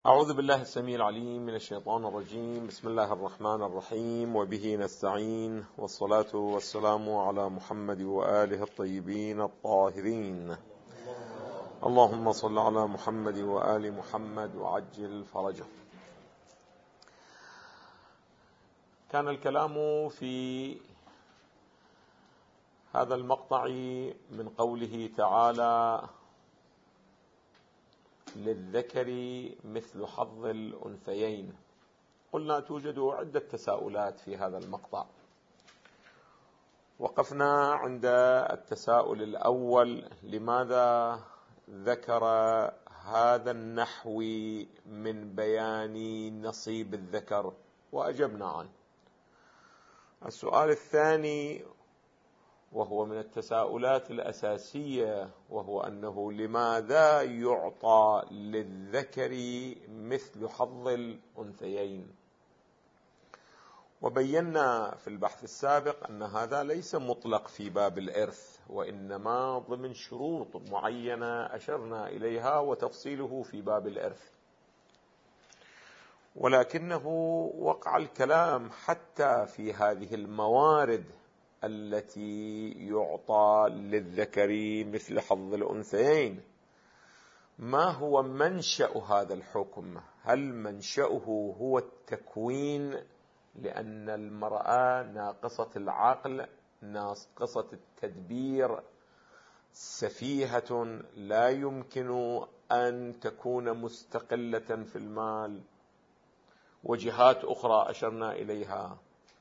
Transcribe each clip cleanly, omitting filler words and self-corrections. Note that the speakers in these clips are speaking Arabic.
أعوذ بالله السميع العليم من الشيطان الرجيم. بسم الله الرحمن الرحيم، وبه نستعين، والصلاة والسلام على محمد وآله الطيبين الطاهرين. اللهم صل على محمد وآل محمد وعجل فرجه. كان الكلام في هذا المقطع من قوله تعالى: للذكر مثل حظ الأنثيين. قلنا توجد عدة تساؤلات في هذا المقطع. وقفنا عند التساؤل الأول: لماذا ذكر هذا النحو من بيان نصيب الذكر؟ وأجبنا عنه. السؤال الثاني، وهو من التساؤلات الأساسية، وهو أنه لماذا يعطى للذكر مثل حظ الأنثيين؟ وبينا في البحث السابق أن هذا ليس مطلق في باب الإرث، وإنما ضمن شروط معينة أشرنا إليها، وتفصيله في باب الإرث. ولكنه وقع الكلام حتى في هذه الموارد التي يعطى للذكر مثل حظ الأنثيين. ما هو منشأ هذا الحكم؟ هل منشأه هو التكوين، لأن المرأة ناقصة العقل، ناقصة التدبير، سفيهة، لا يمكن أن تكون مستقلة في المال، وجهات أخرى أشرنا إليها؟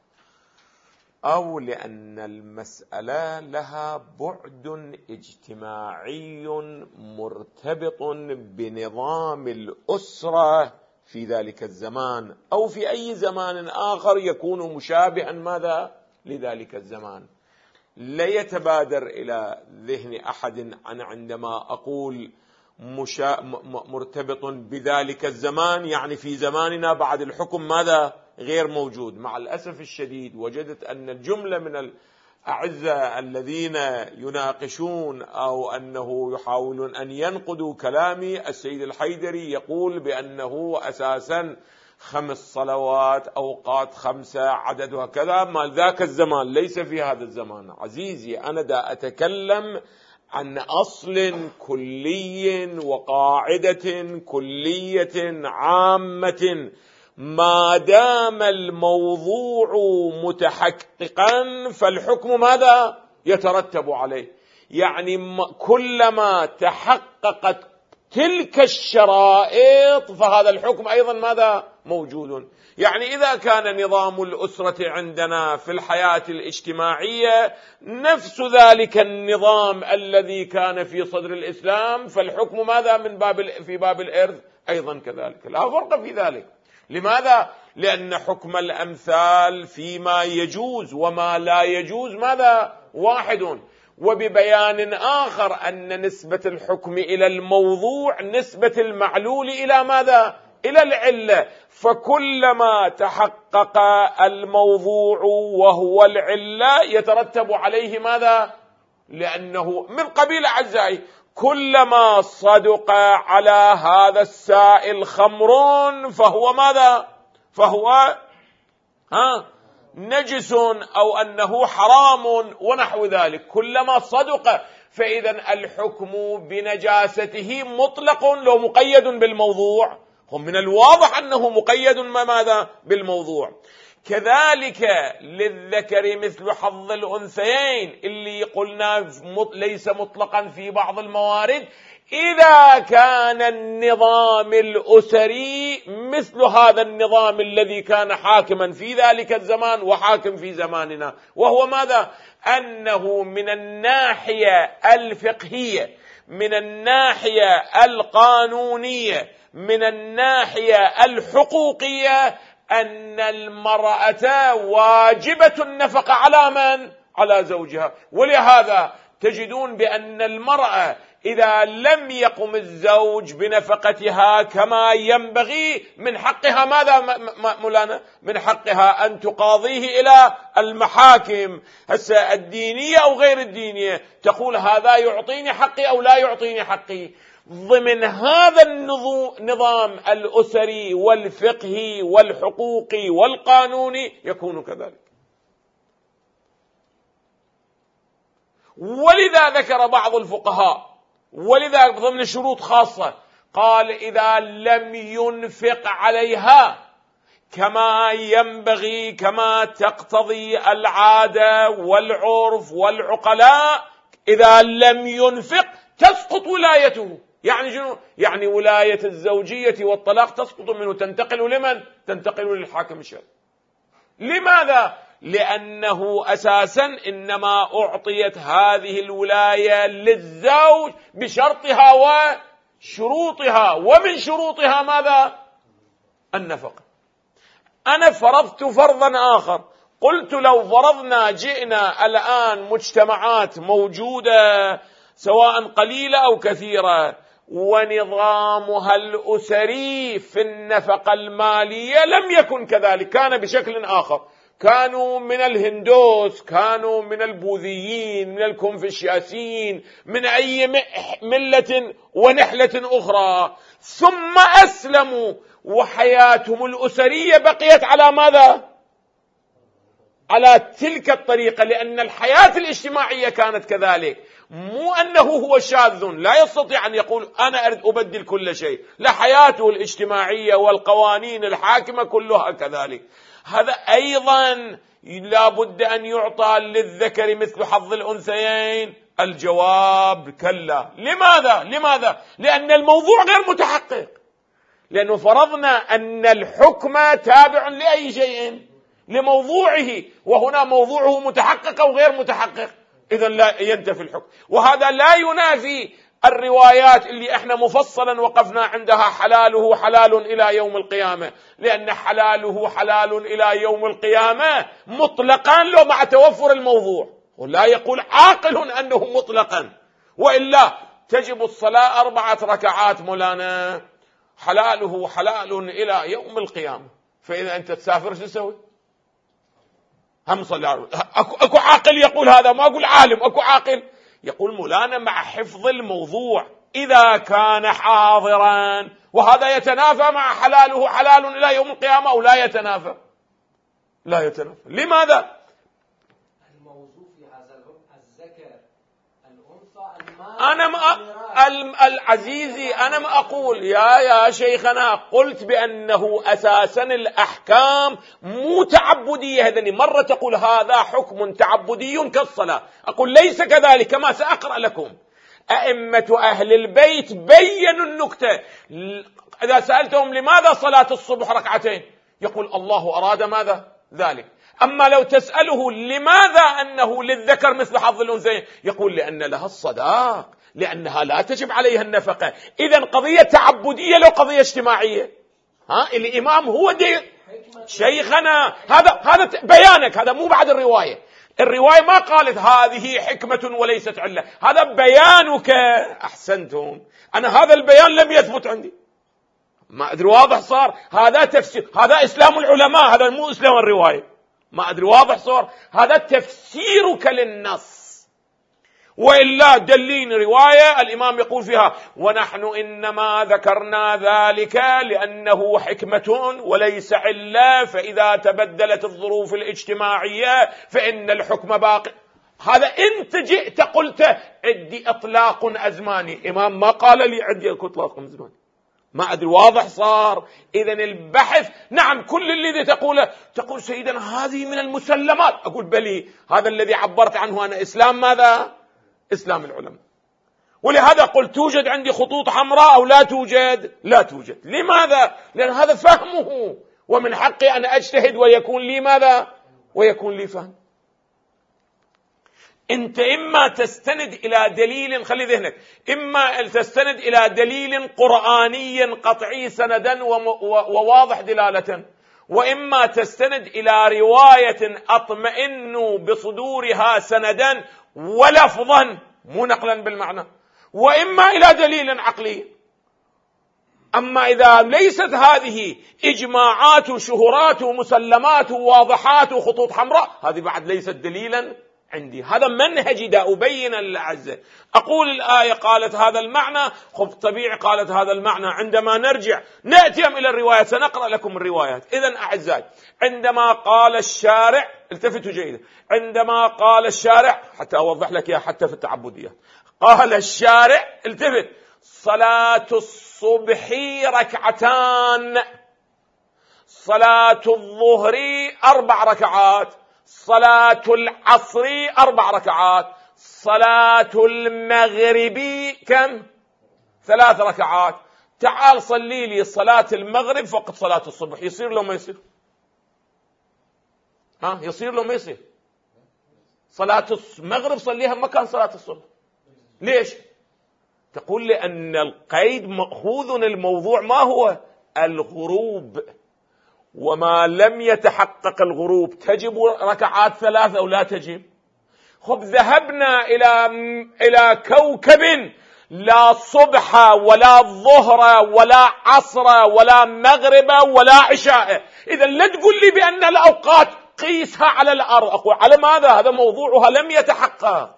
أو لأن المسألة لها بعد اجتماعي مرتبط بنظام الأسرة في ذلك الزمان، أو في أي زمان آخر يكون مشابها ماذا لذلك الزمان؟ لا يتبادر إلى ذهن أحد عندما أقول مرتبط بذلك الزمان يعني في زماننا بعد الحكم ماذا غير موجود. مع الأسف الشديد وجدت أن الجملة من الأعزاء الذين يناقشون أو أنه يحاولون أن ينقدوا كلامي، السيد الحيدري يقول بأنه أساسا 5 صلوات، أوقات 5، عددها كذا، ما ذاك الزمان ليس في هذا الزمان. عزيزي، أنا دا أتكلم عن أصل كلي وقاعدة كلية عامة. ما دام الموضوع متحققا فالحكم ماذا يترتب عليه؟ يعني كلما تحققت تلك الشرائط فهذا الحكم أيضا ماذا موجود. يعني إذا كان نظام الأسرة عندنا في الحياة الاجتماعية نفس ذلك النظام الذي كان في صدر الإسلام، فالحكم ماذا في باب الإرث أيضا كذلك، لا فرق في ذلك. لماذا؟ لأن حكم الأمثال فيما يجوز وما لا يجوز ماذا واحد. وببيان آخر أن نسبة الحكم إلى الموضوع نسبة المعلول إلى ماذا؟ إلى العلة. فكلما تحقق الموضوع وهو العلة يترتب عليه ماذا؟ لأنه من قبيل أعزائي كلما صدق على هذا السائل خمر فهو ماذا؟ فهو نجس، أو أنه حرام ونحو ذلك. كلما صدق، فإذا الحكم بنجاسته مطلق لو مقيد بالموضوع، هم من الواضح أنه مقيد ماذا بالموضوع. كذلك للذكر مثل حظ الأنثيين اللي قلنا ليس مطلقا في بعض الموارد، إذا كان النظام الأسري مثل هذا النظام الذي كان حاكما في ذلك الزمان وحاكم في زماننا، وهو ماذا؟ أنه من الناحية الفقهية، من الناحية القانونية، من الناحية الحقوقية، أن المرأة واجبة النفقة على من؟ على زوجها. ولهذا تجدون بأن المرأة إذا لم يقم الزوج بنفقتها كما ينبغي من حقها ماذا مولانا؟ من حقها أن تقاضيه إلى المحاكم الدينية أو غير الدينية، تقول هذا يعطيني حقي أو لا يعطيني حقي. ضمن هذا النظام الأسري والفقهي والحقوقي والقانوني يكون كذلك. ولذا ذكر بعض الفقهاء، ولذا ضمن شروط خاصة قال إذا لم ينفق عليها كما ينبغي كما تقتضي العادة والعرف والعقلاء، إذا لم ينفق تسقط ولايته. يعني شنو؟ يعني ولاية الزوجية والطلاق تسقط منه، تنتقل لمن؟ تنتقل للحاكم الشرعي. لماذا؟ لأنه أساسا إنما أعطيت هذه الولاية للزوج بشرطها وشروطها، ومن شروطها ماذا؟ النفقة. أنا فرضت فرضا آخر، قلت لو فرضنا جئنا الآن مجتمعات موجودة سواء قليلة أو كثيرة ونظامها الأسري في النفقة المالية لم يكن كذلك، كان بشكل آخر، كانوا من الهندوس، كانوا من البوذيين، من الكونفوشياسيين، من أي ملة ونحلة أخرى، ثم أسلموا وحياتهم الأسرية بقيت على ماذا؟ على تلك الطريقة، لأن الحياة الاجتماعية كانت كذلك. مو أنه هو شاذ لا يستطيع أن يقول أنا أريد أبدل كل شيء، لا، حياته الاجتماعية والقوانين الحاكمة كلها كذلك. هذا أيضا لا بد أن يعطى للذكر مثل حظ الأنثيين. الجواب كلا. لماذا؟ لأن الموضوع غير متحقق، لأنه فرضنا أن الحكم تابع لأي شيء؟ لموضوعه، وهنا موضوعه متحقق أو غير متحقق، إذن لا ينتفي الحكم. وهذا لا ينافي الروايات اللي احنا مفصلا وقفنا عندها حلاله حلال إلى يوم القيامة، لأن حلاله حلال إلى يوم القيامة مطلقا لو مع توفر الموضوع، ولا يقول عاقل أنه مطلقا، وإلا تجب الصلاة 4 ركعات مولانا حلاله حلال إلى يوم القيامة، فإذا أنت تسافر شو تسوي؟ هم صلى. أكو عاقل يقول هذا؟ ما أقول عالم، أكو عاقل يقول مولانا مع حفظ الموضوع إذا كان حاضرا، وهذا يتنافى مع حلاله حلال إلى يوم القيامة أو لا يتنافى؟ لا يتنافى. لماذا؟ الموضوع في هذا الذكر الأنثى العزيزي أنا ما أقول يا شيخنا، قلت بأنه أساسا الأحكام مو تعبدية. هذني مرة تقول هذا حكم تعبدي كالصلاة، أقول ليس كذلك، كما سأقرأ لكم. أئمة أهل البيت بيّنوا النكتة. إذا سألتهم لماذا صلاة الصبح 2 يقول الله أراد ماذا؟ ذلك. أما لو تسأله لماذا أنه للذكر مثل حظ الأنثيين يقول لأن لها الصداق، لأنها لا تجب عليها النفقة. إذن قضية تعبدية لو قضية اجتماعية. الإمام هو شيخنا، هذا بيانك، هذا مو بعد الرواية. الرواية ما قالت هذه حكمة وليست علة، هذا بيانك. أحسنتم، أنا هذا البيان لم يثبت عندي، ما أدري واضح صار؟ هذا تفسير، هذا إسلام العلماء، هذا مو إسلام الرواية. ما أدري واضح صار؟ هذا تفسيرك للنص. وإلا دلين رواية الإمام يقول فيها ونحن إنما ذكرنا ذلك لأنه حكمة وليس علة، فإذا تبدلت الظروف الاجتماعية فإن الحكم باقي. هذا أنت جئت قلت عندي إطلاق أزماني، إمام ما قال لي عندي إطلاق أزماني. ما أدري واضح صار؟ إذن البحث، نعم كل الذي تقول سيدنا هذه من المسلمات، أقول بلي، هذا الذي عبرت عنه أنا إسلام ماذا؟ إسلام العلماء. ولهذا قلت توجد عندي خطوط حمراء أو لا توجد؟ لا توجد. لماذا؟ لأن هذا فهمه، ومن حقي أن أجتهد ويكون لي ماذا؟ ويكون لي فهم. أنت إما تستند إلى دليل، خلي ذهنك، إما تستند إلى دليل قرآني قطعي سندا وواضح دلالة، وإما تستند إلى رواية أطمئن بصدورها سندا ولفظا مو نقلا بالمعنى، وإما إلى دليل عقلي. أما إذا ليست هذه إجماعات وشهرات ومسلمات وواضحات وخطوط حمراء، هذه بعد ليست دليلا عندي. هذا منهجي دا أبين الأعزة. أقول الآية قالت هذا المعنى، خب طبيعي قالت هذا المعنى. عندما نرجع نأتي إلى الروايات، سنقرأ لكم الروايات. إذن أعزائي، عندما قال الشارع، التفتوا جيدا، عندما قال الشارع، حتى أوضح لك يا حتى في التعبديات، قال الشارع، التفت، صلاة الصبح ركعتان، صلاة الظهر 4 ركعات، صلاة العصر 4 ركعات، صلاة المغرب كم؟ 3 ركعات. تعال صلي لي صلاة المغرب فقط صلاة الصبح، يصير لو ما يصير؟ يصير لو ما يصير؟ صلاة المغرب صليها مكان صلاة الصبح. ليش؟ تقول لأن القيد مأخوذ، الموضوع ما هو؟ الغروب، وما لم يتحقق الغروب تجب ركعات 3 أو لا تجب؟ خب ذهبنا إلى كوكب لا صبح ولا ظهر ولا عصر ولا مغرب ولا عشاء. إذا لا تقول لي بأن الأوقات قيسها على الأرض. أقول على ماذا؟ هذا موضوعها لم يتحقق.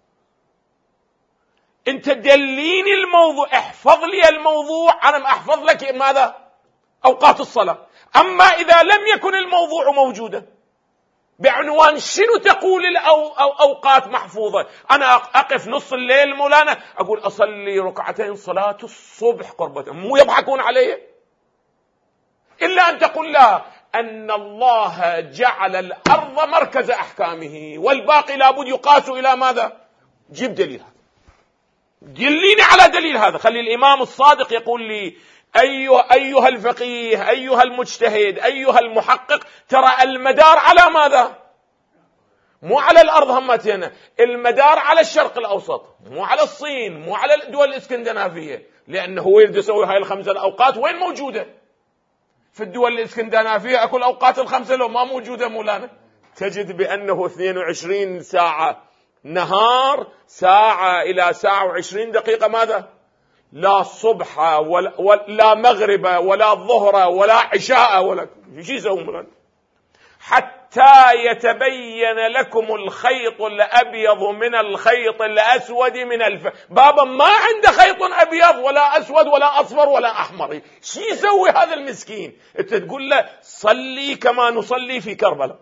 أنت دليني الموضوع، احفظ لي الموضوع، أنا أحفظ لك ماذا؟ أوقات الصلاة. أما إذا لم يكن الموضوع موجودا بعنوان شنو تقول الأوقات محفوظة، أنا أقف نص الليل مولانا أقول أصلي ركعتين صلاة الصبح قربة، مو يضحكون علي؟ إلا أن تقول لا، أن الله جعل الأرض مركز أحكامه والباقي لابد يقاس إلى ماذا؟ جيب دليل هذا، دليني على دليل هذا. خلي الإمام الصادق يقول لي أيها الفقيه، أيها المجتهد، أيها المحقق، ترى المدار على ماذا؟ مو على الأرض همتنا، المدار على الشرق الأوسط، مو على الصين، مو على الدول الإسكندنافية، لأنه هو يريد يسوي هاي ال5 الأوقات وين موجودة؟ في الدول الإسكندنافية أكو الأوقات ال5 لو ما موجودة مولانا، تجد بأنه 22 ساعة نهار، ساعة إلى ساعة و20 دقيقة ماذا؟ لا صبح ولا مغرب ولا ظهر ولا عشاء ولا شيء يسوون، حتى يتبين لكم الخيط الأبيض من الخيط الأسود من بابا ما عنده خيط أبيض ولا أسود ولا أصفر ولا أحمر، شو يسوي هذا المسكين؟ أنت تقول له صلي كما نصلي في كربلاء،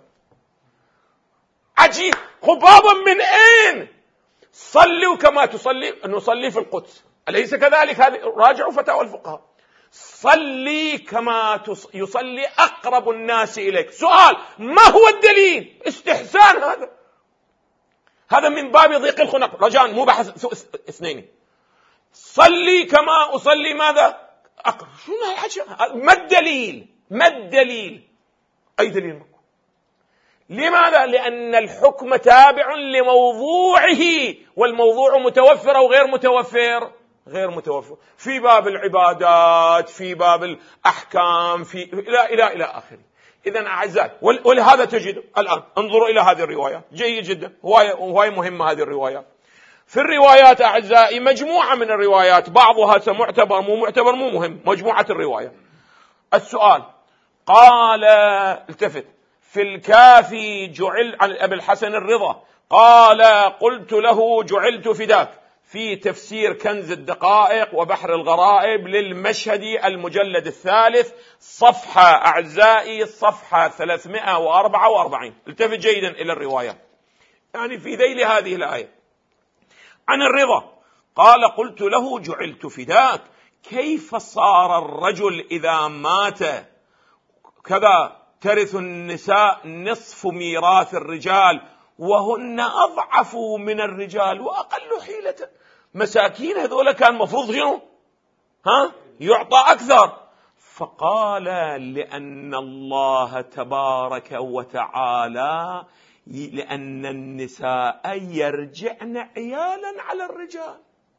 عجيب. بابا من أين؟ صلوا كما نصلي في القدس، أليس كذلك؟ هذه راجعوا فتاوى الفقهاء. صلي كما يصلي أقرب الناس إليك. سؤال، ما هو الدليل؟ استحسان هذا من باب ضيق الخنق، رجاء مو بحث اثنين. صلي كما أصلي ماذا؟ أقرب. شو هالحكي؟ ما الدليل؟ ما الدليل؟ أي دليل مكو؟ لماذا؟ لأن الحكم تابع لموضوعه، والموضوع متوفر أو غير متوفر؟ غير متوفر، في باب العبادات، في باب الأحكام، في إلى آخره. إذن أعزائي، ولهذا تجد الآن انظروا إلى هذه الرواية، جيد جدا، هواية مهمة هذه الروايات. في الروايات أعزائي مجموعة من الروايات، بعضها سمعتبر مو معتبر مو مهم، مجموعة الرواية. السؤال، قال التفت، في الكافي جعل عن أبي الحسن الرضا قال قلت له جعلت فداك، في تفسير كنز الدقائق وبحر الغرائب للمشهدي المجلد 3 صفحة أعزائي، صفحة 344. التفت جيدا إلى الرواية، يعني في ذيل هذه الآية عن الرضا قال قلت له جعلت فداك، كيف صار الرجل إذا مات كذا ترث النساء نصف ميراث الرجال وهن أضعف من الرجال وأقل حيلة؟ مساكين هذول كان مفروض شنو؟ يعطى أكثر. فقال لأن الله تبارك وتعالى لأن النساء يرجعن عيالا على الرجال،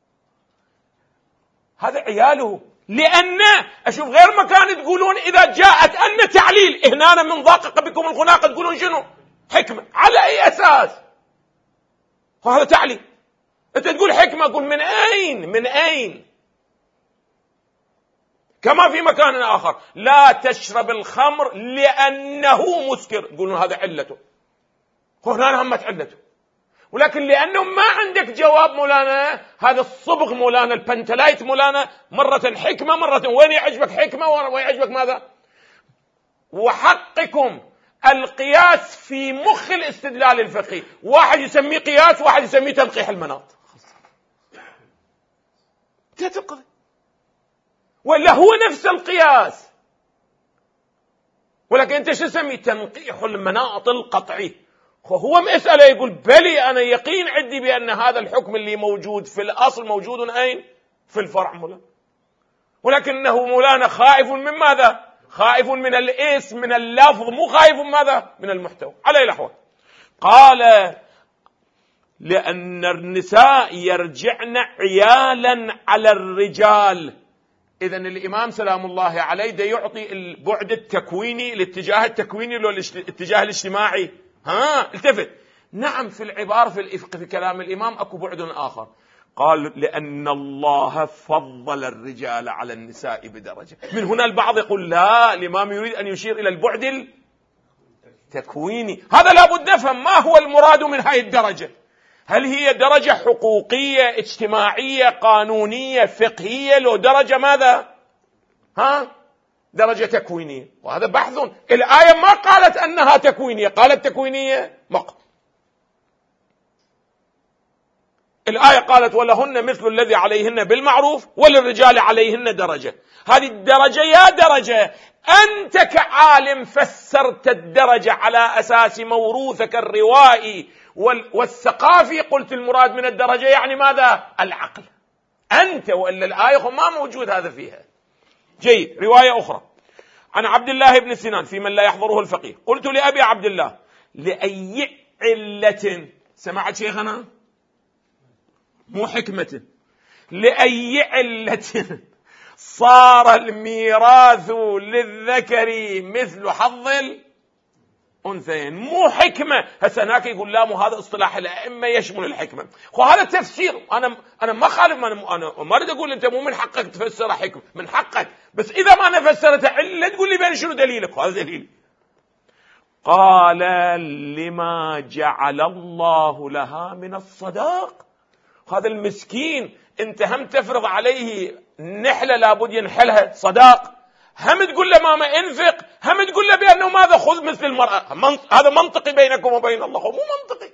هذا عياله. لأن أشوف غير مكان تقولون إذا جاءت أن تعليل إهنانا من ضاقق بكم الخناق تقولون شنو؟ حكمة. على أي أساس؟ وهذا تعليل. أنت تقول حكمة، أقول من أين؟ من أين؟ كما في مكان آخر لا تشرب الخمر لأنه مسكر، يقولون هذا علته، هنا همت علته. ولكن لأنه ما عندك جواب مولانا، هذا الصبغ مولانا، البنتلايت مولانا، مرة حكمة مرة وين يعجبك حكمة وين يعجبك ماذا. وحقكم القياس في مخ الاستدلال الفقهي، واحد يسميه قياس واحد يسميه تنقيح المناط، انتهت القضية. ولا هو نفس القياس، ولكن انت شو تسميه؟ تنقيح المناط القطعي. هو مسألة يقول بلي أنا يقين عندي بأن هذا الحكم اللي موجود في الأصل موجود أين؟ في الفرع مولانا، ولكنه مولانا خائف من ماذا؟ خائف من الاسم، من اللفظ، مو خائف ماذا؟ من المحتوى. على الأحوال قال لأن النساء يرجعن عيالا على الرجال. إذن الإمام سلام الله عليه ده يعطي البعد التكويني، الاتجاه التكويني لو الاتجاه الاجتماعي. التفت. نعم في العبارة في كلام الإمام أكو بعد آخر، قال لأن الله فضل الرجال على النساء بدرجة. من هنا البعض يقول لا، الإمام يريد أن يشير إلى البعد التكويني. هذا لابد نفهم ما هو المراد من هذه الدرجة. هل هي درجة حقوقية اجتماعية قانونية فقهية، لو درجة ماذا؟ درجة تكوينية. وهذا بحث. الآية ما قالت أنها تكوينية، قالت تكوينية مقت. الآية قالت ولهن مثل الذي عليهن بالمعروف وللرجال عليهن درجة. هذه الدرجة يا درجة أنت كعالم فسرت الدرجة على أساس موروثك الروائي والثقافي، قلت المراد من الدرجة يعني ماذا؟ العقل أنت، وإلا الآية ما موجود هذا فيها. جيد. رواية أخرى عن عبد الله بن سنان في من لا يحضره الفقيه، قلت لأبي عبد الله لأي علة، سمعت شيخنا؟ مو حكمة، لأي علة صار الميراث للذكر مثل حظ الأنثيين؟ مو حكمة. هسه هناك يقول لا، مو هذا اصطلاح الأئمة يشمل الحكمة. هذا تفسير، أنا ما خالف، أنا ما أريد أقول أنت مو من حقك تفسر حكمة، من حقك، بس إذا ما أنا فسرت علة تقول لي بين شنو دليلك. هذا دليل. قال لما جعل الله لها من الصداق. هذا المسكين انت هم تفرض عليه نحلة لابد ينحلها صداق، هم تقول له ماما انفق، هم تقول له بأنه ماذا خذ مثل المرأة. هذا منطقي بينكم وبين الله؟ مو منطقي.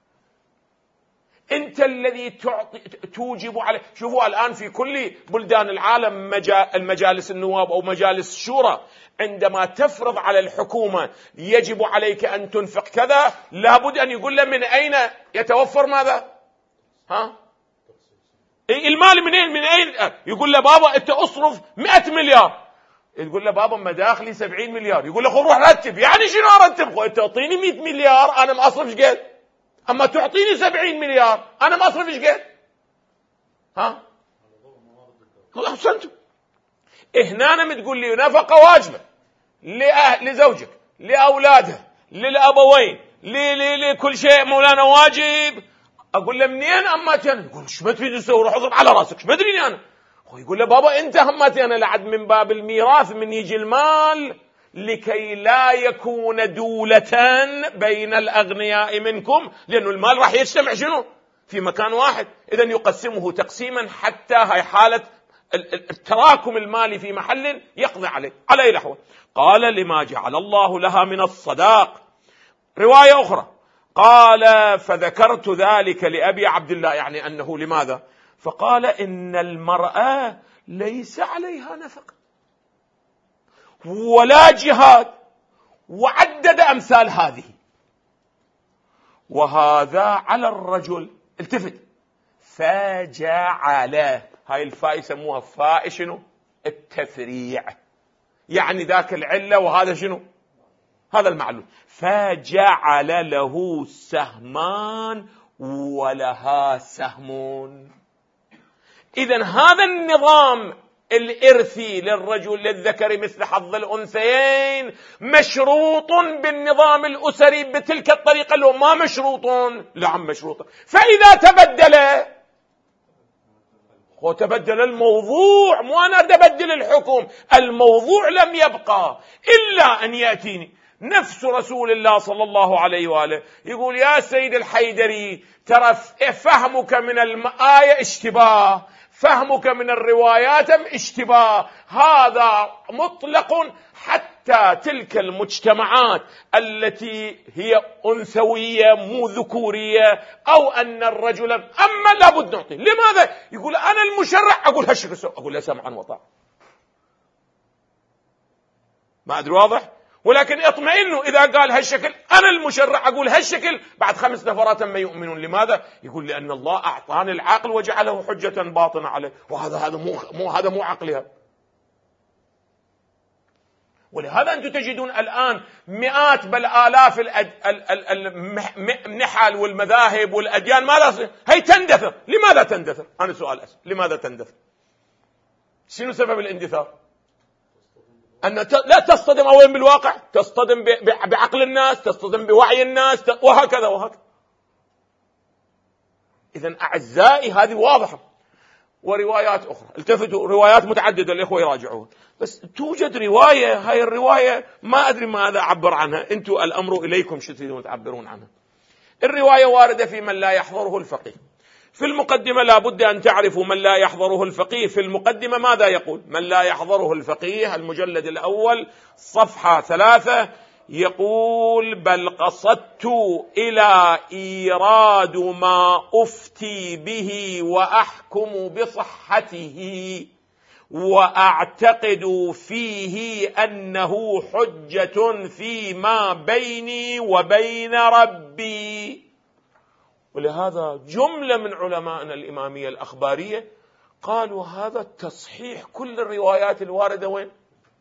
انت الذي توجب عليه. شوفوا الآن في كل بلدان العالم المجالس النواب أو مجالس الشورى، عندما تفرض على الحكومة يجب عليك أن تنفق كذا، لابد أن يقول له من أين يتوفر ماذا؟ المال من أين؟ يقول له بابا أنت أصرف 100 مليار. يقول له بابا مداخلي 70 مليار. يقول له خذ روح رتب. يعني شنو أرتب؟ أنت تعطيني 100 مليار أنا ما أصرف إيش قد، أما تعطيني 70 مليار أنا ما أصرف إيش قد. أحسنتم. هنا أنا بتقول لي نفقة واجبة لزوجك، لأولادها، للأبوين، لكل شيء مولانا واجب. أقول له منين أماتي أنا؟ يقول شو ما تريد تسوي؟ روح اضرب على راسك، شو ما أدري أنا. يقول له بابا أنت هماتي أنا لعد من باب الميراث من يجي المال لكي لا يكون دولة بين الأغنياء منكم، لأنه المال راح يجتمع شنو؟ في مكان واحد. إذن يقسمه تقسيما حتى هاي حالة التراكم المالي في محل يقضي عليه. على أي الأحوال قال لما جعل الله لها من الصداق. رواية أخرى قال فذكرت ذلك لأبي عبد الله، يعني أنه لماذا؟ فقال إن المرأة ليس عليها نفقة ولا جهاد، وعدد أمثال هذه، وهذا على الرجل. التفت. فجعل، هاي الفاء يسموها فاء شنو؟ التفريع، يعني ذاك العلة وهذا شنو؟ هذا المعلوم. فجعل له سهمان ولها سهم. إذن هذا النظام الإرثي للرجل للذكر مثل حظ الأنثيين مشروط بالنظام الأسري بتلك الطريقة، لو ما مشروط لا مشروط. فإذا تبدل الموضوع، مو أنا أبدل الحكم، الموضوع لم يبقى إلا أن يأتيني نفس رسول الله صلى الله عليه وآله يقول يا سيد الحيدري ترى فهمك من الآية اشتباه، فهمك من الروايات اشتباه، هذا مطلق حتى تلك المجتمعات التي هي أنثوية مو ذكورية، أو أن الرجل أما لابد نعطي. لماذا؟ يقول أنا المشرع أقول هالشكل، أقول لا سمعا وطاعة. ما أدري واضح؟ ولكن اطمئنوا إذا قال هالشكل أنا المشرع أقول هالشكل، بعد 5 نفرات ما يؤمنون. لماذا؟ يقول لأن الله أعطاني العقل وجعله حجة باطنة عليه، وهذا مو عقلها. ولهذا أنتم تجدون الآن مئات بل آلاف النحل والمذاهب والأديان ماذا هي تندثر. لماذا تندثر؟ أنا سؤال أسأل، لماذا تندثر؟ شنو سبب الاندثار؟ أن لا تصطدم أولا بالواقع، تصطدم بعقل الناس، تصطدم بوعي الناس، وهكذا وهكذا. إذن أعزائي هذه واضحة. وروايات أخرى، التفتوا روايات متعددة الإخوة يراجعون، بس توجد رواية، هاي الرواية ما أدري ماذا أعبر عنها، أنتم الأمر إليكم شو تريدون تعبرون عنها. الرواية واردة في من لا يحضره الفقيه. في المقدمة لا بد أن تعرفوا من لا يحضره الفقيه. في المقدمة ماذا يقول؟ من لا يحضره الفقيه، المجلد الأول صفحة 3، يقول بل قصدت إلى إيراد ما أفتي به وأحكم بصحته وأعتقد فيه أنه حجة فيما بيني وبين ربي. ولهذا جملة من علمائنا الإمامية الأخبارية قالوا هذا تصحيح كل الروايات الواردة وين؟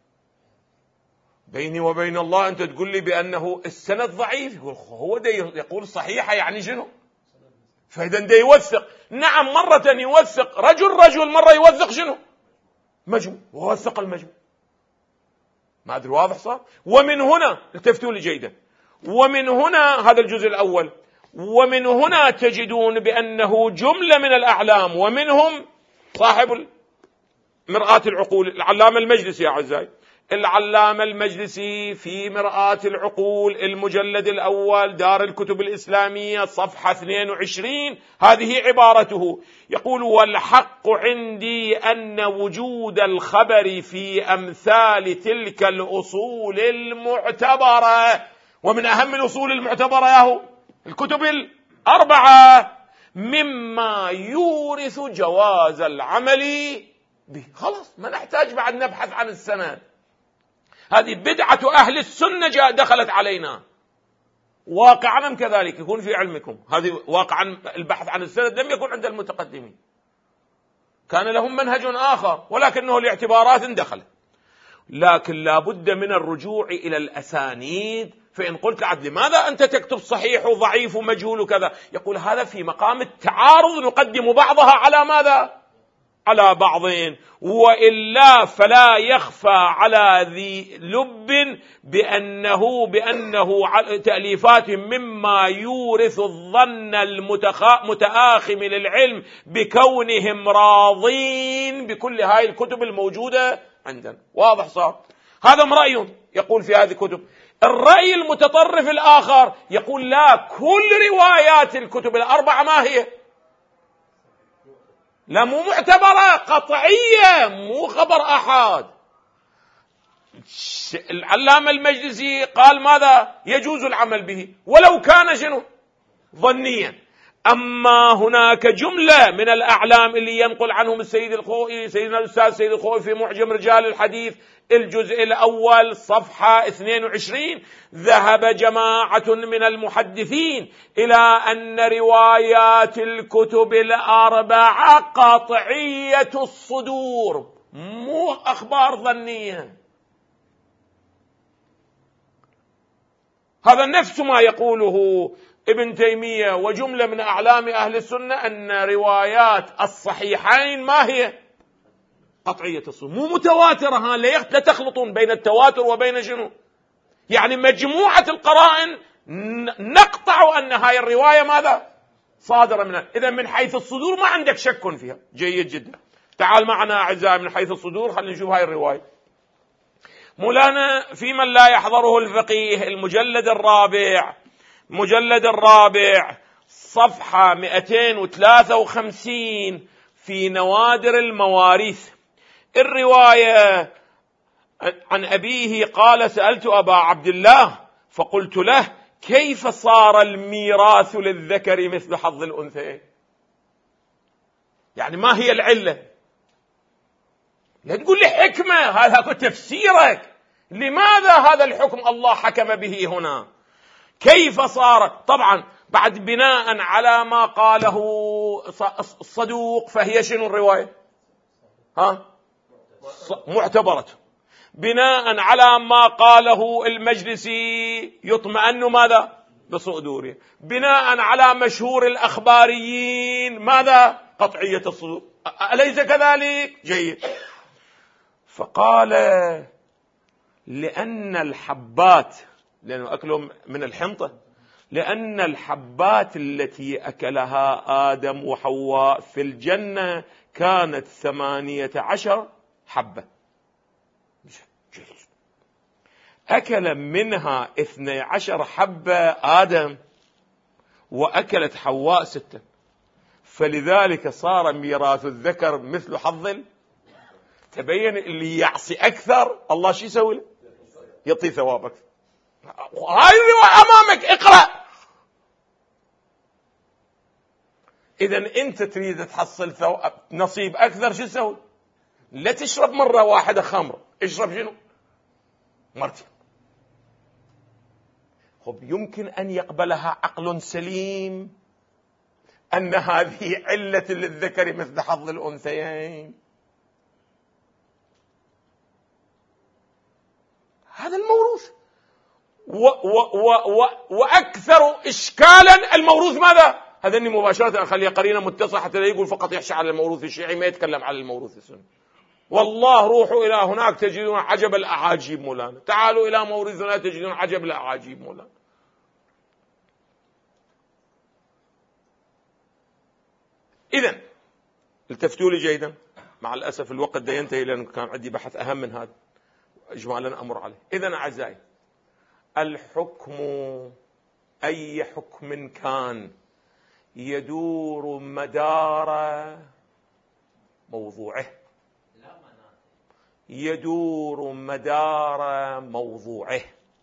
بيني وبين الله. أنت تقول لي بأنه السند ضعيف، يقول هو يقول صحيحة يعني شنو؟ فإذا ده يوثق. نعم مرة يوثق رجل، مرة يوثق شنو؟ مجموع، ووثق المجموع. ما أدري واضح صار؟ ومن هنا التفتوا لي جيدا، ومن هنا هذا الجزء الأول، ومن هنا تجدون بأنه جملة من الأعلام، ومنهم صاحب مرآة العقول العلامة المجلسي. يا أعزائي العلامة المجلسي في مرآة العقول المجلد الأول دار الكتب الإسلامية صفحة 22، هذه عبارته، يقول والحق عندي أن وجود الخبر في أمثال تلك الأصول المعتبرة، ومن أهم الأصول المعتبرة ياهو الكتب ال4، مما يورث جواز العمل به. خلاص ما نحتاج بعد نبحث عن السند. هذه بدعة أهل السنة دخلت علينا واقعا. أم كذلك يكون في علمكم هذه واقعا البحث عن السند لم يكن عند المتقدمين، كان لهم منهج آخر، ولكنه الاعتبارات دخلت. لكن لا بد من الرجوع إلى الأسانيد. فإن قلت لعبد لماذا أنت تكتب صحيح وضعيف ومجهول وكذا، يقول هذا في مقام التعارض، نقدم بعضها على ماذا؟ على بعضين. وإلا فلا يخفى على ذي لب بأنه تأليفات مما يورث الظن المتآخم للعلم بكونهم راضين بكل هاي الكتب الموجودة عندنا. واضح صار؟ هذا رأي يقول في هذه الكتب. الرأي المتطرف الآخر يقول لا، كل روايات الكتب ال4 ما هي؟ لا مو معتبرة، قطعية، مو خبر أحد. العلامة المجلسي قال ماذا؟ يجوز العمل به ولو كان شنو؟ ظنيا. أما هناك جملة من الأعلام اللي ينقل عنهم السيد الخوئي، سيدنا الأستاذ سيد الخوئي في معجم رجال الحديث الجزء الأول صفحة 22، ذهب جماعة من المحدثين إلى أن روايات الكتب ال4 قطعية الصدور، مو أخبار ظنية. هذا نفس ما يقوله ابن تيمية وجملة من أعلام أهل السنة، أن روايات الصحيحين ما هي؟ قطعية الصدور، مو متواترة. لا تخلطون بين التواتر وبين شنو؟ يعني مجموعة القرائن نقطع أن هاي الرواية ماذا؟ صادرة منها. إذا من حيث الصدور ما عندك شك فيها. جيد جدا. تعال معنا أعزائي من حيث الصدور، خلينا نشوف هاي الرواية. مولانا في من لا يحضره الفقيه المجلد الرابع صفحة 253 في نوادر المواريث، الرواية عن أبيه قال: سألت أبا عبد الله فقلت له: كيف صار الميراث للذكر مثل حظ الأنثيين؟ يعني ما هي العلة؟ لا تقول لي حكمة، هذا تفسيرك. لماذا هذا الحكم الله حكم به هنا؟ كيف صار؟ طبعا بعد بناء على ما قاله الصدوق فهي شنو الرواية؟ معتبرة. بناء على ما قاله المجلسي يطمئن ماذا؟ بصدوره. بناء على مشهور الأخباريين ماذا؟ قطعية الصدور. أليس كذلك؟ جيد. فقال: لأن الحبات، لأنه أكلهم من الحنطة، لأن الحبات التي أكلها آدم وحواء في الجنة كانت 18 حبة. أكل منها 12 حبة آدم، وأكلت حواء 6، فلذلك صار ميراث الذكر مثل حظ. تبين اللي يعصي أكثر الله شو يسوي له؟ يعطي ثواب أكثر. هاي الرواية أمامك، اقرأ. إذن أنت تريد تحصل نصيب أكثر، شو تسوي؟ لا تشرب مرة واحدة خمر، اشرب شنو؟ مرتين. يمكن أن يقبلها عقل سليم أن هذه علة للذكر مثل حظ الأنثيين. هذا الموروث. وأكثر إشكالا الموروث ماذا؟ هذا أني مباشرة أخليه قرينة متصلة حتى لا يقول فقط يحشى على الموروث الشيعي، ما يتكلم على الموروث السني. والله روحوا إلى هناك تجدون عجب الأعاجيب مولانا، تعالوا إلى مورثنا تجدون عجب الأعاجيب مولانا. إذن التفتوا لي جيدا، مع الأسف الوقت ده ينتهي لأنه كان عندي بحث أهم من هذا إجمالا أمر عليه. إذن أعزائي، الحكم أي حكم كان يدور مدار موضوعه، يدور مدار موضوعه،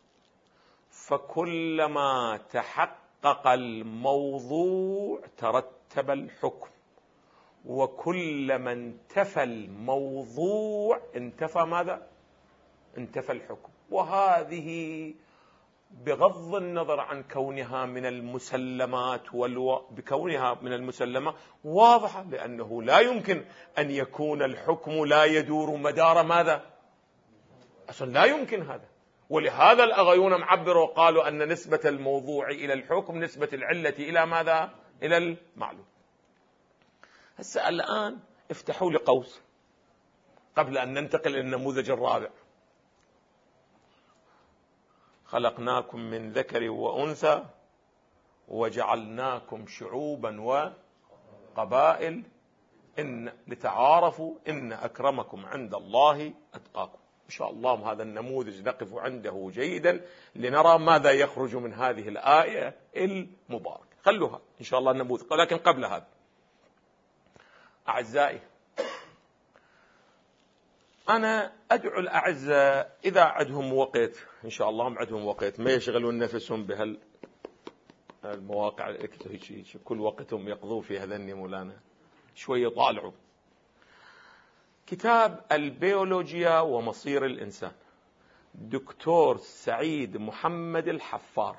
فكلما تحقق الموضوع ترتب الحكم، وكلما انتفى الموضوع انتفى ماذا؟ انتفى الحكم. وهذه بغض النظر عن كونها من المسلمات بكونها من المسلمات واضحة، لأنه لا يمكن أن يكون الحكم لا يدور مدار ماذا؟ أصلا لا يمكن هذا. ولهذا الأغيون معبروا وقالوا أن نسبة الموضوع إلى الحكم نسبة العلة إلى ماذا؟ إلى المعلوم. هسه الآن افتحوا لي قوس قبل أن ننتقل إلى النموذج الرابع. خلقناكم من ذكر وأنثى وجعلناكم شعوبا وقبائل لتعارفوا إن أكرمكم عند الله أتقاكم. إن شاء الله هذا النموذج نقف عنده جيدا لنرى ماذا يخرج من هذه الآية المباركة. خلوها إن شاء الله النموذج. لكن قبل هذا أعزائي، أنا أدعو الأعزاء إذا عندهم وقت، إن شاء الله هم عندهم وقت، ما يشغلون نفسهم بهالمواقع الإلكترونية كل وقتهم يقضوا في هذا مولانا، شوية طالعوا كتاب البيولوجيا ومصير الإنسان، دكتور سعيد محمد الحفار،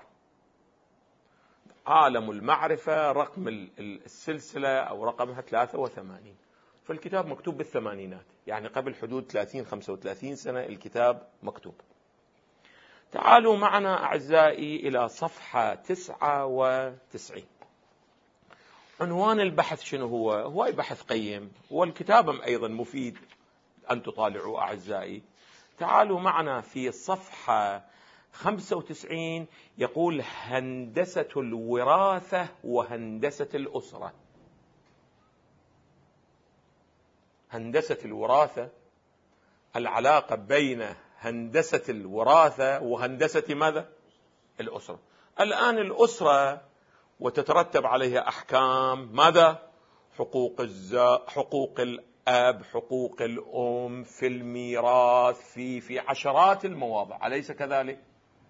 عالم المعرفة، رقم السلسلة أو رقمها 83. فالكتاب مكتوب بالثمانينات، يعني قبل حدود 30-35 سنة الكتاب مكتوب. تعالوا معنا أعزائي إلى صفحة 99. عنوان البحث شنو هو؟ هو بحث قيم، والكتاب أيضا مفيد أن تطالعوا أعزائي. تعالوا معنا في صفحة 95، يقول: هندسة الوراثة وهندسة الأسرة. هندسة الوراثة، العلاقة بين هندسة الوراثة وهندسة ماذا؟ الأسرة. الآن الأسرة وتترتب عليها أحكام ماذا؟ حقوق الأب، حقوق الأم، في الميراث، في عشرات المواضع، أليس كذلك؟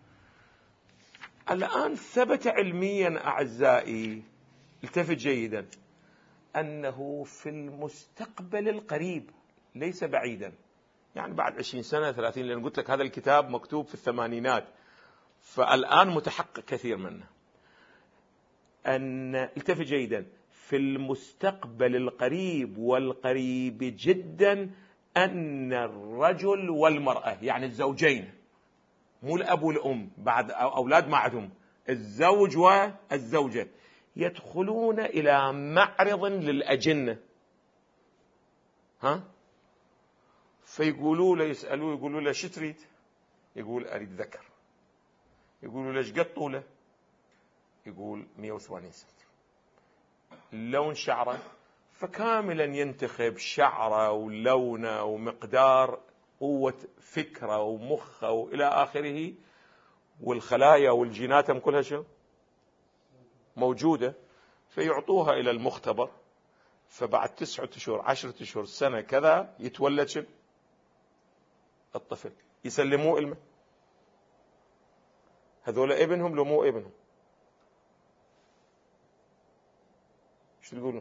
الآن ثبت علميا أعزائي، التفت جيدا، أنه في المستقبل القريب ليس بعيدا، يعني بعد 20 سنة 30، لأن قلت لك هذا الكتاب مكتوب في الثمانينات، فالآن متحقق كثير منه، أن التفت جيدا، في المستقبل القريب والقريب جدا أن الرجل والمرأة، يعني الزوجين، مو الأب والأم بعد أولاد ما عندهم، الزوج والزوجة، يدخلون إلى معرض للأجنة، فيقولوا له، يسألوه، يقولوا له شو تريد؟ يقول أريد ذكر. يقولوا له ايش قد طوله؟ يقول 180 سم. لون شعره؟ فكاملا ينتخب شعره ولونه ومقدار قوة فكره ومخه وإلى آخره، والخلايا والجينات كلها شو موجودة، فيعطوها إلى المختبر، فبعد 9 أشهر 10 أشهر سنة كذا يتولد شو الطفل، يسلموه إلمه. هذول ابنهم لو مو ابنهم؟ ايش تقولون؟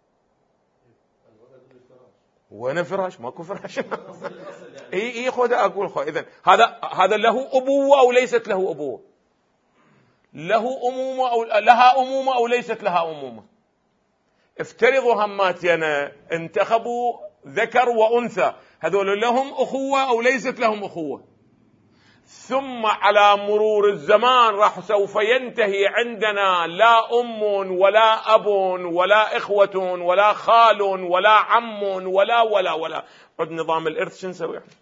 وانا فراش؟ ماكو فراش. اي خذ اقول خذ. اذا هذا له ابوه او ليست له ابوه؟ له امومه او لها امومه او ليست لها امومه؟ افترضوا هماتي انا انتخبوا ذكر وانثى، هذول لهم اخوه او ليست لهم اخوه؟ ثم على مرور الزمان راح سوف ينتهي عندنا لا أم ولا أب ولا إخوة ولا خال ولا عم ولا عد نظام الإرث شو نسوي احنا؟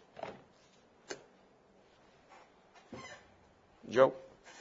جو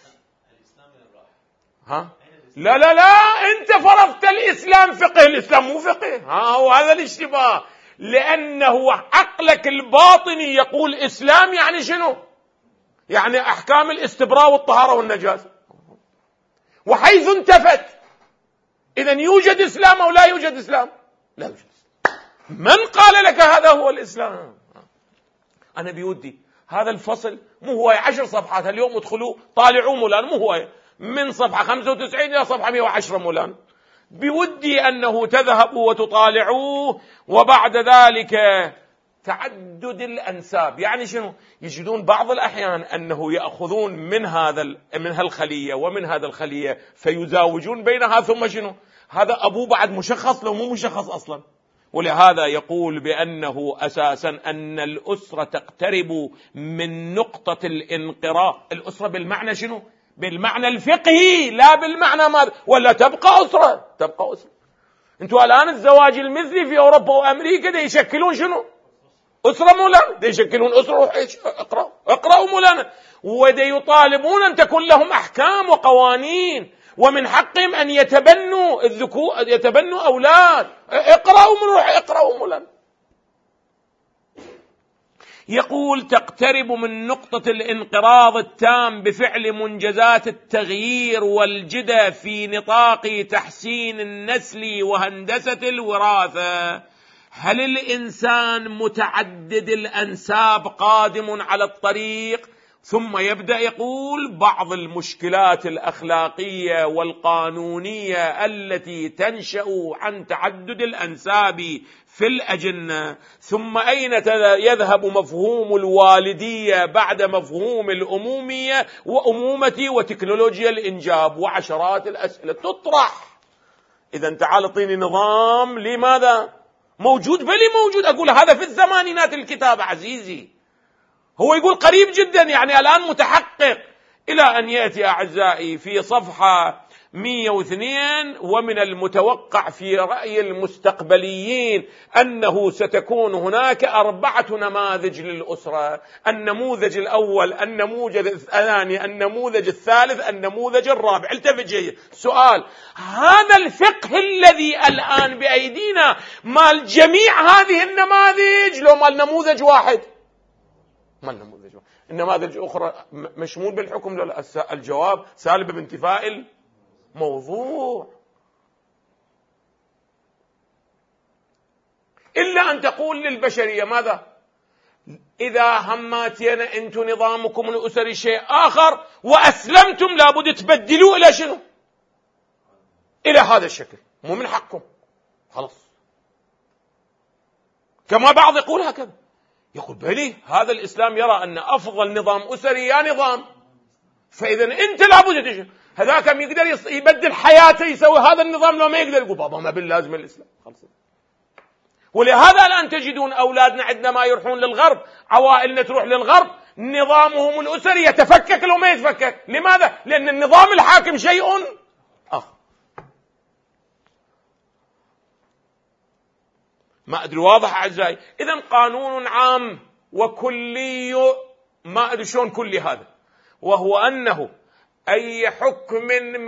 لا أنت فرضت الإسلام فقه، الإسلام مو فقه، هو هذا الاشتباه، لأنه عقلك الباطني يقول إسلام يعني شنو؟ يعني أحكام الاستبراء والطهارة والنجاسة، وحيث انتفت إذن يوجد إسلام أو لا يوجد إسلام؟ لا يوجد. من قال لك هذا هو الإسلام؟ أنا بودي هذا الفصل مو هو 10 صفحات، اليوم ادخلوا طالعوا مولانا، مو هو من صفحة 95 إلى صفحة 110 مولانا، بودي أنه تذهبوا وتطالعوه. وبعد ذلك تعدد الأنساب، يعني شنو؟ يجدون بعض الأحيان أنه يأخذون من هالخلية ومن هذا الخلية فيزاوجون بينها، ثم شنو؟ هذا أبوه بعد مشخص لو مو مشخص أصلا. ولهذا يقول بأنه أساسا أن الأسرة تقترب من نقطة الانقراض. الأسرة بالمعنى شنو؟ بالمعنى الفقهي، لا بالمعنى ماذا؟ ولا تبقى أسرة، تبقى أسرة. انتوا الآن الزواج المثلي في أوروبا وأمريكا دي يشكلون شنو؟ أسرة مولانا، دي يشكلون أسرة. اقرأوا مولانا، ودي يطالبون أن تكون لهم أحكام وقوانين، ومن حقهم أن يتبنوا الذكور، يتبنوا أولاد. اقرأوا مولانا. يقول تقترب من نقطة الانقراض التام بفعل منجزات التغيير والجدة في نطاق تحسين النسل وهندسة الوراثة. هل الإنسان متعدد الأنساب قادم على الطريق؟ ثم يبدأ يقول بعض المشكلات الأخلاقية والقانونية التي تنشأ عن تعدد الأنساب في الأجنة. ثم أين يذهب مفهوم الوالدية بعد مفهوم الأمومية وأمومة وتكنولوجيا الإنجاب؟ وعشرات الأسئلة تطرح. إذا تعال اعطيني نظام. لماذا موجود؟ بلي موجود. أقول هذا في الثمانينات الكتاب عزيزي، هو يقول قريب جدا، يعني الآن متحقق، إلى أن يأتي أعزائي في صفحة 102 ومن المتوقع في رأي المستقبليين أنه ستكون هناك 4 نماذج للأسرة: النموذج الأول، النموذج الثاني، النموذج الثالث، النموذج الرابع. التفت جيد. سؤال: هذا الفقه الذي الآن بأيدينا مال جميع هذه النماذج لو مال نموذج واحد؟ مال نموذج واحد. النماذج الأخرى مشمول بالحكم لا؟ الجواب سالب بانتفاء الموضوع. إلا أن تقول للبشرية ماذا؟ إذا هماتينا أنتم نظامكم الأسري شيء آخر وأسلمتم لابد تبدلوا إلى شنو؟ إلى هذا الشكل، مو من حقكم خلاص. كما بعض يقول هكذا، يقول بلي هذا الإسلام يرى أن أفضل نظام أسري يا نظام، فإذا أنت لابد تجي. هذاك يقدر يبدل حياته يسوي هذا النظام، لو ما يقدر يقول بابا ما باللازم الإسلام خلاص. ولهذا الآن تجدون أولادنا عندما يروحون للغرب، عوائلنا تروح للغرب، نظامهم الأسري يتفكك لو ما يتفكك. لماذا؟ لأن النظام الحاكم شيء آخر. ما أدري واضح أعزائي؟ إذن قانون عام وكلي، ما أدري شلون كلي هذا، وهو أنه أي حكم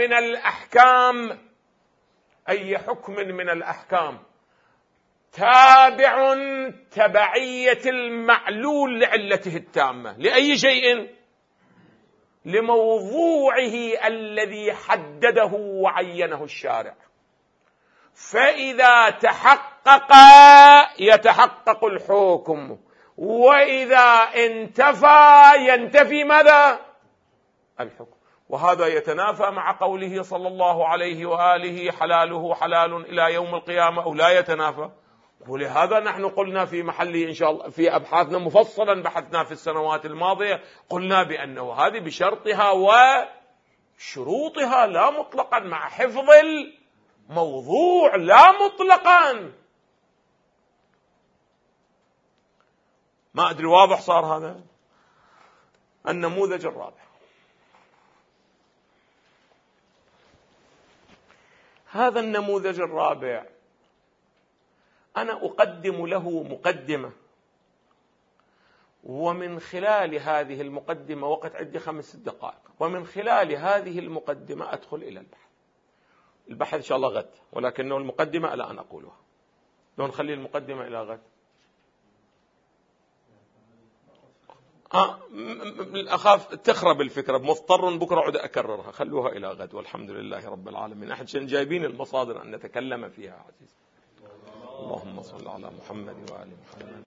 من الأحكام تابع تبعية المعلول لعلته التامة. لأي شيء؟ لموضوعه الذي حدده وعينه الشارع. فإذا تحقق يتحقق الحكم، وإذا انتفى ينتفي ماذا؟ الحكم. وهذا يتنافى مع قوله صلى الله عليه وآله حلاله حلال إلى يوم القيامة، أو لا يتنافى. ولهذا نحن قلنا في محله إن شاء الله في أبحاثنا مفصلا بحثنا في السنوات الماضية، قلنا بأنه هذه بشرطها وشروطها لا مطلقا، مع حفظ الموضوع لا مطلقا. ما أدري واضح صار هذا؟ النموذج الرابع، هذا النموذج الرابع أنا أقدم له مقدمة، ومن خلال هذه المقدمة، وقت عندي 5 دقائق، ومن خلال هذه المقدمة أدخل إلى البحث إن شاء الله غد، ولكنه المقدمة الآن أقولها. لو نخلي المقدمة إلى غد أخاف تخرب الفكرة، مضطر بكرة أعود أكررها، خلوها إلى غد. والحمد لله رب العالمين. أحد جايبين المصادر أن نتكلم فيها عزيز. اللهم صل على محمد وآل محمد.